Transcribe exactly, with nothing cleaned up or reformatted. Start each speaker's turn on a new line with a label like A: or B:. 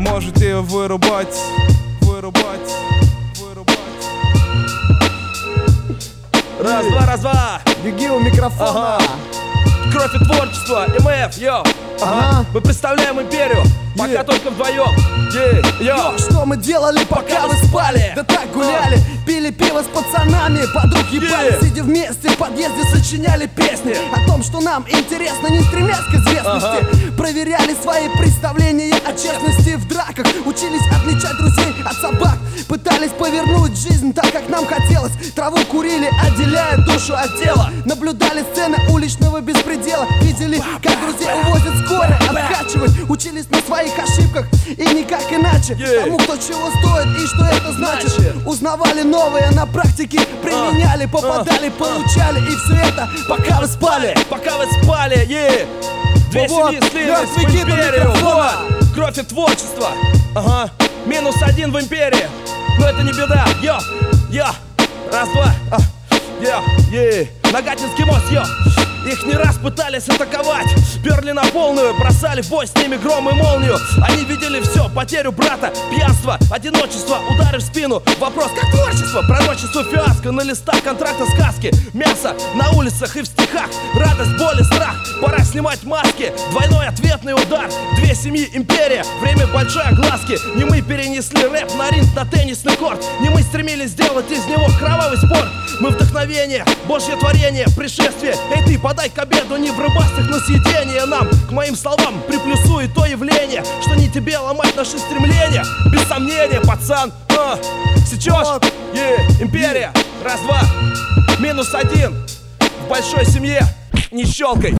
A: можете вырубать, вырубать, вырубать.
B: Раз, два, раз, два.
C: Беги у микрофона.
B: Ага. Кровь и творчество, эм эф, йо.
C: Ага.
B: Мы представляем империю, пока
C: Yeah.
B: только вдвоем. Yeah. Йо.
C: Что мы делали, пока вы спали? Да так гуляли, пили пиво с пацанами, подруг ебали,
B: Yeah.
C: сидя вместе в подъезде сочиняли песни о том, что нам интересно, не стремясь к известности. Проверяли свои представления о честности в драках, учились отличать друзей от собак, пытались повернуть жизнь так, как нам хотелось. Траву курили, отделяя душу от тела. Наблюдали сцены уличного беспредела, видели, как друзей увозят скоро, откачивать. Учились на своих ошибках и никак иначе.
B: Yeah.
C: Тому, кто чего стоит и что это значит.
B: Значит.
C: Узнавали новое на практике, применяли, попадали, получали. И все это, пока вы спали.
B: Пока вы спали, е. Две
C: Вот,
B: семьи слились
C: Лёш,
B: в
C: беги до
B: империю.
C: микрофона.
B: Вот, кровь и творчество. Ага, минус один в империи. Но это не беда, йо, йо. Раз, два, а, йо, е. Нагатинский мост, йо. Их не раз пытались атаковать, перли на полную, бросали в бой с ними гром и молнию. Они видели все, потерю брата, пьянство, одиночество, удары в спину. Вопрос, как творчество, пророчество, фиаско. На листах контракта сказки, мясо на улицах и в стихах. Радость, боль и страх, пора снимать маски. Двойной ответный удар, две семьи, империя. Время большой огласки, не мы перенесли рэп на ринг, на теннисный корт. Не мы стремились сделать из него кровавый спорт. Мы вдохновение, божье творение, пришествие. Эй ты, подай к обеду, не врубай их на съедение нам. К моим словам приплюсуй то явление, что не тебе ломать наши стремления. Без сомнения, пацан, а, сечешь?
C: Вот.
B: Е, империя, раз, два, минус один. В большой семье, не щелкай.